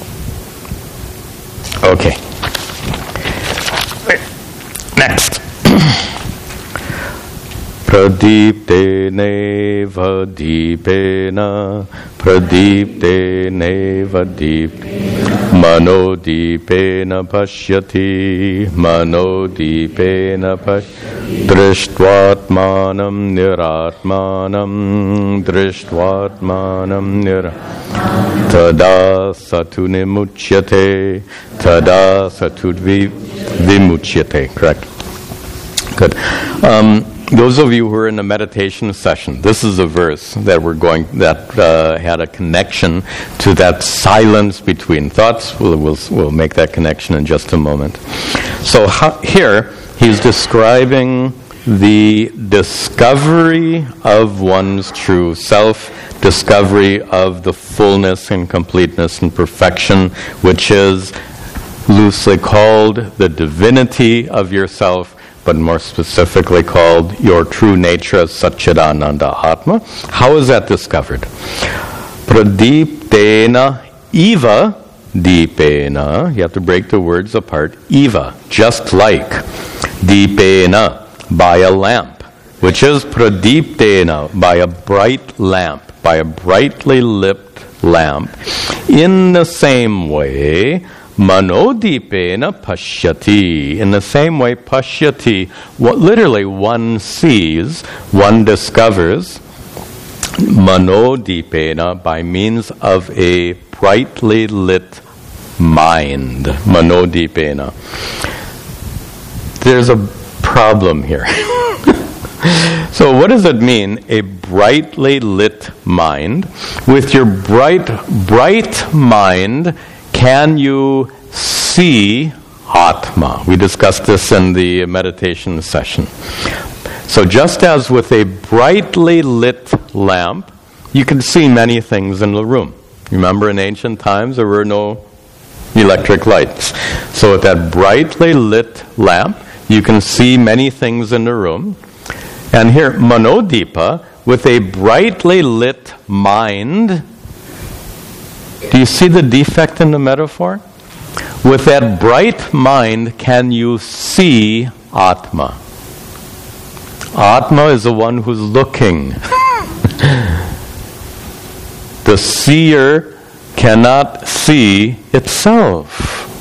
Okay. Next. Pradipteneva deepena, pradipteneva deep, mano deepena pashyati, mano deepena pashyati, drishtvatmanam niratmanam, drishtvatmanam niratmanam, tada satu nimuchyate, tada satu vimuchyate. Correct. Good. Um, Those of you who are in a meditation session, this is a verse that we're going that uh, had a connection to that silence between thoughts. We'll, we'll we'll make that connection in just a moment. So how, here he's describing the discovery of one's true self, discovery of the fullness and completeness and perfection, which is loosely called the divinity of yourself, but more specifically called your true nature as Satchidananda Atma. How is that discovered? Pradiptena eva deepena. You have to break the words apart. Eva, just like. Deepena, by a lamp, which is pradiptena, by a bright lamp, by a brightly lit lamp. In the same way, Manodipena pashyati. In the same way, pashyati, what literally one sees, one discovers, manodipena, by means of a brightly lit mind. Manodipena. There's a problem here. So what does it mean, a brightly lit mind? With your bright, bright mind, can you see Atma? We discussed this in the meditation session. So just as with a brightly lit lamp, you can see many things in the room. Remember, in ancient times, there were no electric lights. So with that brightly lit lamp, you can see many things in the room. And here, Manodipa, with a brightly lit mind. Do you see the defect in the metaphor? With that bright mind, can you see Atma? Atma is the one who's looking. The seer cannot see itself.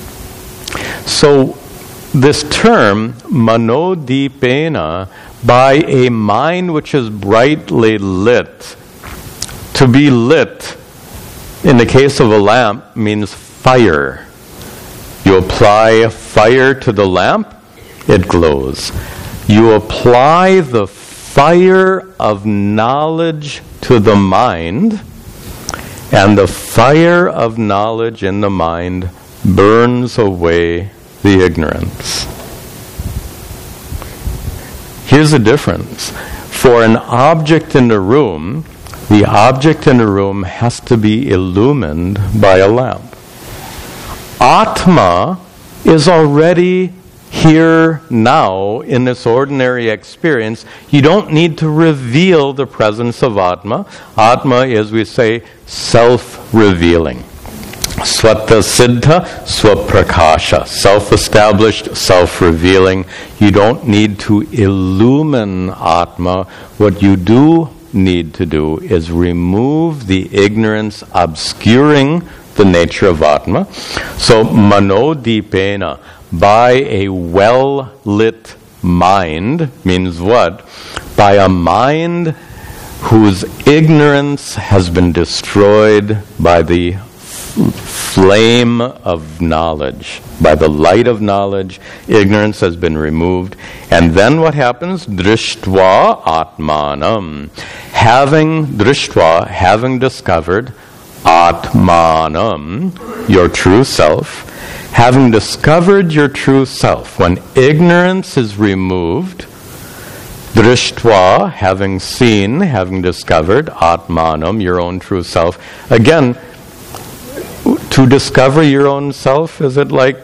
So this term, manodipena, by a mind which is brightly lit, to be lit, in the case of a lamp, means fire. You apply fire to the lamp, it glows. You apply the fire of knowledge to the mind, and the fire of knowledge in the mind burns away the ignorance. Here's the difference. For an object in the room, the object in the room has to be illumined by a lamp. Atma is already here now in this ordinary experience. You don't need to reveal the presence of Atma. Atma is, we say, self-revealing. Swata Siddha, Swaprakasha. Self-established, self-revealing. You don't need to illumine Atma. What you do need to do is remove the ignorance obscuring the nature of Atma. So, manodipena, by a well-lit mind, means what? By a mind whose ignorance has been destroyed by the flame of knowledge. By the light of knowledge, ignorance has been removed. And then what happens? Drishtva atmanam. Having, drishtva, having discovered atmanam, your true self, having discovered your true self, when ignorance is removed, drishtva, having seen, having discovered, atmanam, your own true self. Again, to discover your own self, is it like,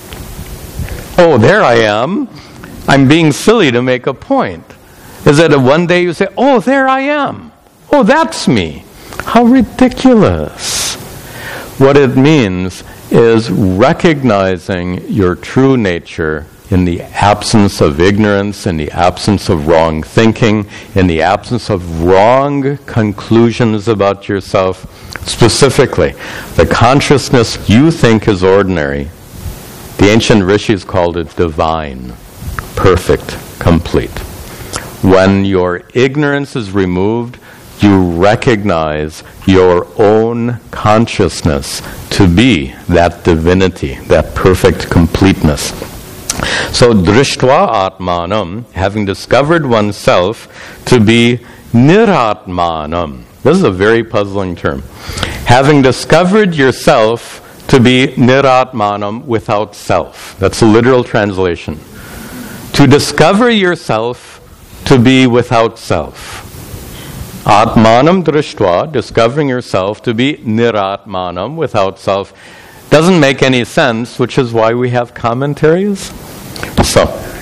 oh, there I am, I'm being silly to make a point? Is it a one day you say, oh, there I am, oh, that's me? How ridiculous. What it means is recognizing your true nature in the absence of ignorance, in the absence of wrong thinking, in the absence of wrong conclusions about yourself. Specifically, the consciousness you think is ordinary, the ancient rishis called it divine, perfect, complete. When your ignorance is removed, you recognize your own consciousness to be that divinity, that perfect completeness. So, drishtva atmanam, having discovered oneself to be niratmanam. This is a very puzzling term. Having discovered yourself to be niratmanam, without self. That's a literal translation. To discover yourself to be without self. Atmanam drishtva, discovering yourself to be niratmanam, without self, doesn't make any sense, which is why we have commentaries. So,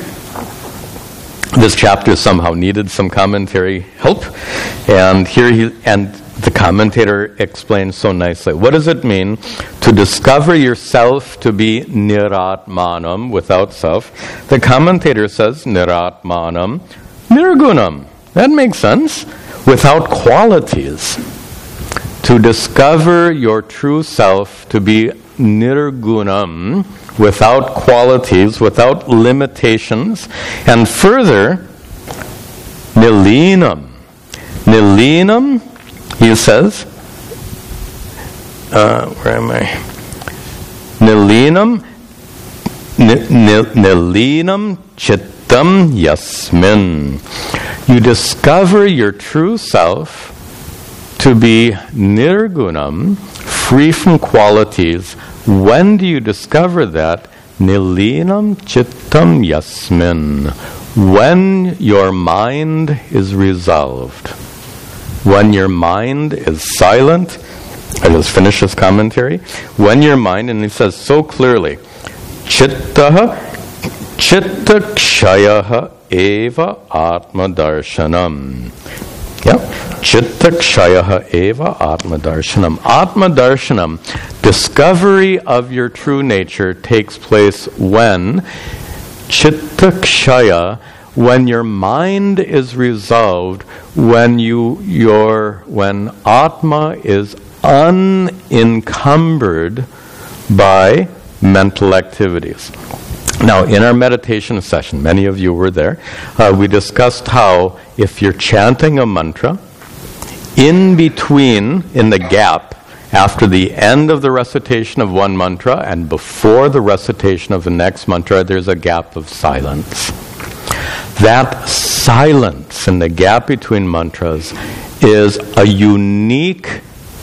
this chapter somehow needed some commentary help, and here he and the commentator explains so nicely. What does it mean to discover yourself to be niratmanam, without self? The commentator says niratmanam nirgunam. That makes sense. Without qualities. To discover your true self to be nirgunam, without qualities, without limitations, and further, nilinam. Nilinam, he says, uh, where am I? Nilinam, nilinam chittam yasmin. You discover your true self to be nirgunam, free from qualities. When do you discover that? Nilinam chittam yasmin. When your mind is resolved. When your mind is silent. I just finished this commentary. When your mind, and he says so clearly, chittaha, chitta kshayaha eva atma darshanam. Yeah. Chitta kshayaha eva atma darshanam. Atma darshanam, discovery of your true nature, takes place when chitta kshaya, when your mind is resolved, when you your when atma is unencumbered by mental activities. Now, in our meditation session, many of you were there, uh, we discussed how if you're chanting a mantra, in between, in the gap, after the end of the recitation of one mantra and before the recitation of the next mantra, there's a gap of silence. That silence in the gap between mantras is a unique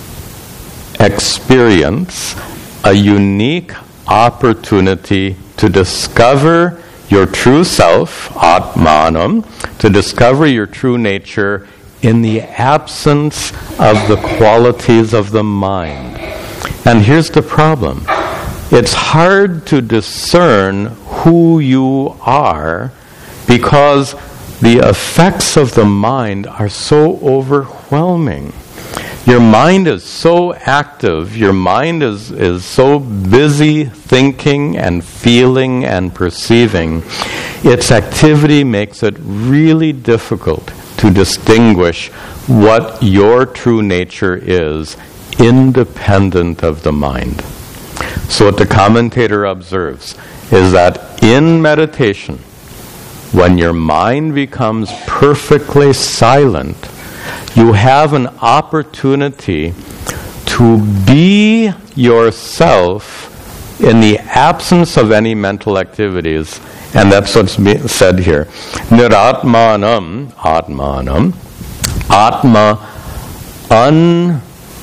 experience, a unique opportunity to discover your true self, Atmanam, to discover your true nature in the absence of the qualities of the mind. And here's the problem. It's hard to discern who you are because the effects of the mind are so overwhelming. Your mind is so active, your mind is, is so busy thinking and feeling and perceiving. Its activity makes it really difficult to distinguish what your true nature is, independent of the mind. So what the commentator observes is that in meditation, when your mind becomes perfectly silent, you have an opportunity to be yourself in the absence of any mental activities. And that's what's being said here. Niratmanam, Atmanam, Atma, un,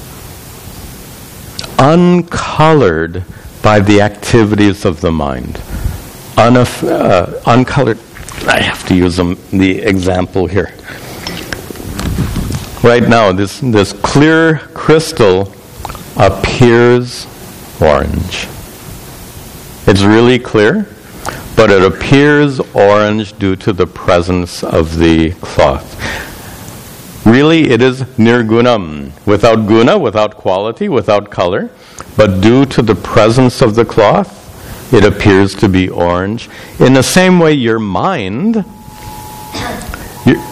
uncolored by the activities of the mind. Unaf, uh, uncolored, I have to use them, the example here. Right now, this, this clear crystal appears orange. It's really clear, but it appears orange due to the presence of the cloth. Really, it is nirgunam, without guna, without quality, without color, but due to the presence of the cloth, it appears to be orange. In the same way, your mind, your,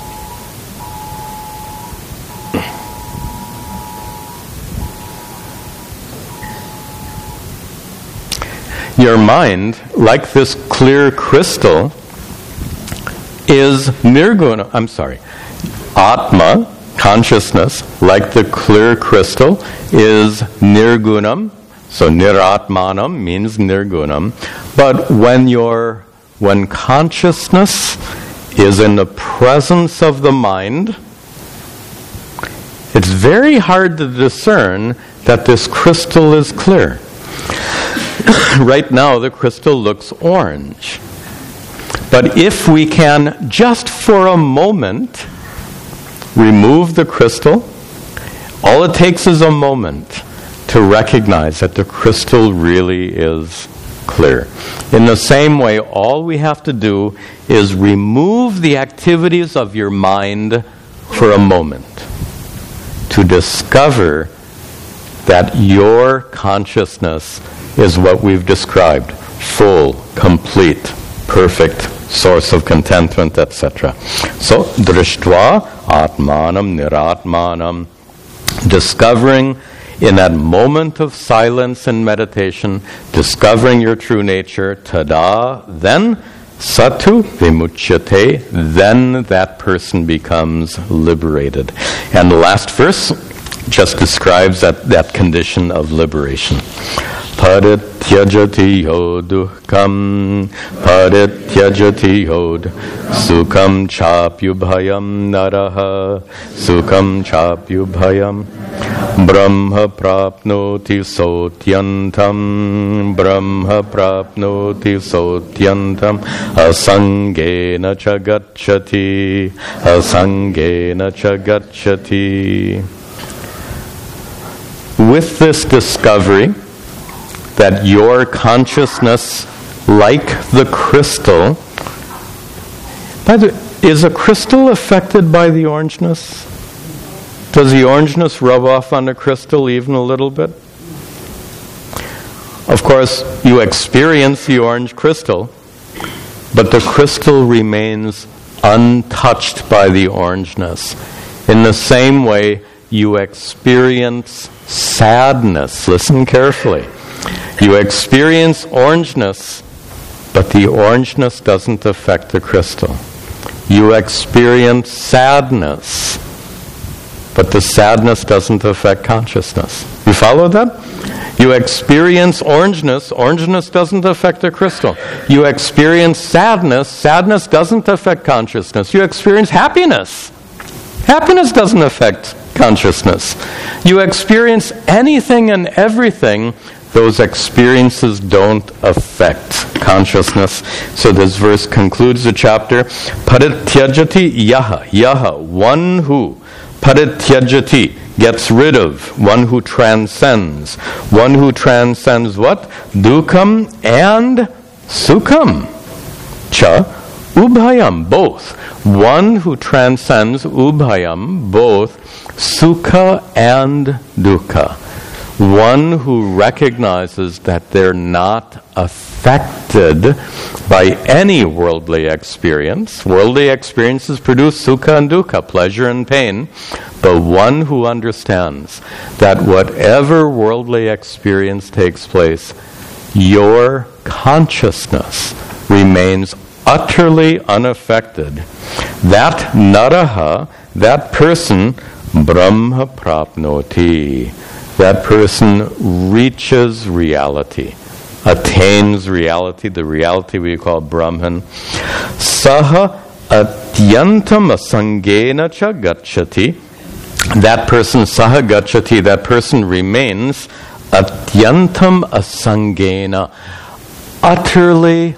your mind, like this clear crystal, is nirguna. I'm sorry. Atma, consciousness, like the clear crystal, is nirgunam. So niratmanam means nirgunam. But when your when consciousness is in the presence of the mind, it's very hard to discern that this crystal is clear. Right now, the crystal looks orange. But if we can, just for a moment, remove the crystal, all it takes is a moment to recognize that the crystal really is clear. In the same way, all we have to do is remove the activities of your mind for a moment to discover that your consciousness is what we've described: full, complete, perfect source of contentment, et cetera. So, drishtva atmanam niratmanam, discovering in that moment of silence and meditation, discovering your true nature, tada, then satu vimuchyate, then that person becomes liberated. And the last verse just describes that, that condition of liberation. Parityajati yod dukkam, parityajati yod sukham chapyubhayam naraha, sukham chapyubhayam brahma prapnoti sotyantam, brahma prapnoti sotyantam, asangena cha gacchati, asangena cha gacchati. With this discovery that your consciousness, like the crystal, by the, is a crystal affected by the orangeness? Does the orangeness rub off on the crystal even a little bit? Of course, you experience the orange crystal, but the crystal remains untouched by the orangeness. In the same way, you experience sadness. Listen carefully. You experience orangeness, but the orangeness doesn't affect the crystal. You experience sadness, but the sadness doesn't affect consciousness. You follow that? You experience orangeness, orangeness doesn't affect the crystal. You experience sadness, sadness doesn't affect consciousness. You experience happiness. Happiness doesn't affect consciousness. You experience anything and everything those experiences don't affect consciousness. So this verse concludes the chapter. Parityajati yaha, yaha, one who, parityajati, gets rid of, one who transcends. One who transcends what? Dukkam and sukham. Cha, ubhayam, both. One who transcends ubhayam, both sukha and dukkha. One who recognizes that they're not affected by any worldly experience. Worldly experiences produce sukha and dukkha, pleasure and pain. But one who understands that whatever worldly experience takes place, your consciousness remains utterly unaffected. That naraha, that person, brahma prapnoti. That person reaches reality, attains reality, the reality we call Brahman. Saha atyantam asangena cha gacchati. That person, saha gacchati, that person remains atyantam asangena, utterly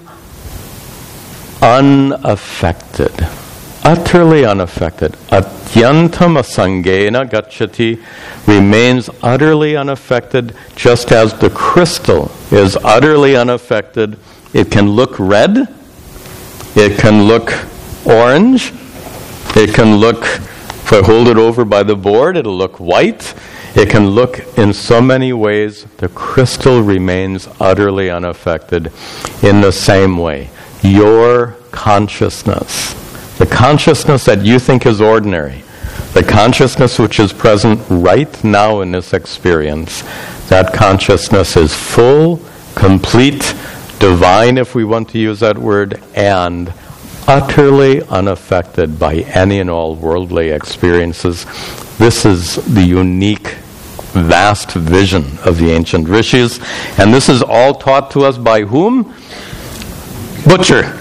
unaffected. Utterly unaffected. Atyantam asangena gacchati, remains utterly unaffected, just as the crystal is utterly unaffected. It can look red, it can look orange, it can look, if I hold it over by the board, it'll look white. It can look in so many ways. The crystal remains utterly unaffected. In the same way, your consciousness, the consciousness that you think is ordinary, the consciousness which is present right now in this experience, that consciousness is full, complete, divine, if we want to use that word, and utterly unaffected by any and all worldly experiences. This is the unique, vast vision of the ancient rishis, and this is all taught to us by whom? Butcher.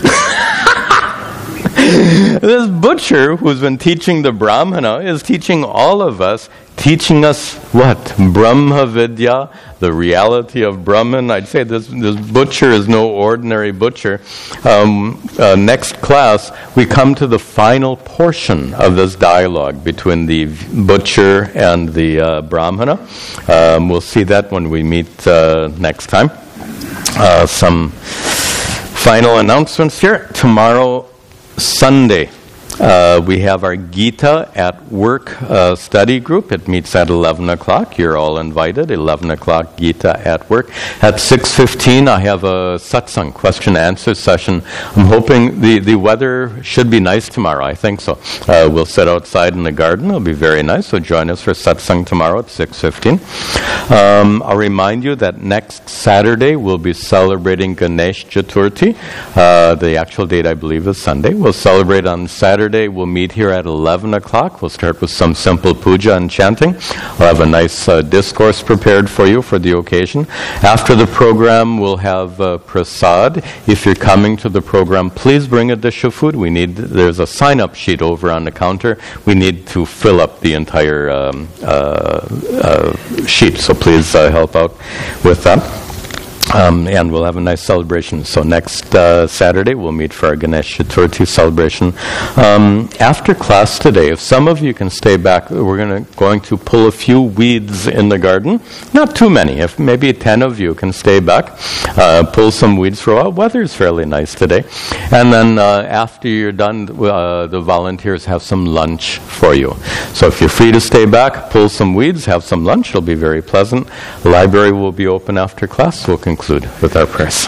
This butcher who's been teaching the Brahmana is teaching all of us, teaching us what? Brahma Vidya, the reality of Brahman. I'd say this, this butcher is no ordinary butcher. Um, uh, next class, we come to the final portion of this dialogue between the butcher and the uh, Brahmana. Um, we'll see that when we meet uh, next time. Uh, some final announcements here. Tomorrow, Sunday, uh, we have our Gita at Work uh, study group. It meets at eleven o'clock. You're all invited. eleven o'clock Gita at Work. At six fifteen, I have a satsang, question-answer session. I'm hoping the, the weather should be nice tomorrow. I think so. Uh, we'll sit outside in the garden. It'll be very nice. So join us for satsang tomorrow at six fifteen. Um, I'll remind you that next Saturday we'll be celebrating Ganesh Chaturthi. Uh, the actual date, I believe, is Sunday. We'll celebrate on Saturday. We'll meet here at eleven o'clock. We'll start with some simple puja and chanting. We'll have a nice uh, discourse prepared for you for the occasion. After the program, we'll have uh, prasad. If you're coming to the program, please bring a dish of food. We need. There's a sign-up sheet over on the counter. We need to fill up the entire um, uh, uh, sheet, so please uh, help out with that. Um, and we'll have a nice celebration. So next uh, Saturday, we'll meet for our Ganesh Chaturthi celebration. Um, after class today, if some of you can stay back, we're gonna, going to pull a few weeds in the garden. Not too many. If maybe ten of you can stay back, uh, pull some weeds for a while. Weather's fairly nice today. And then uh, after you're done, uh, the volunteers have some lunch for you. So if you're free to stay back, pull some weeds, have some lunch. It'll be very pleasant. The library will be open after class. We'll conclude with our prayers.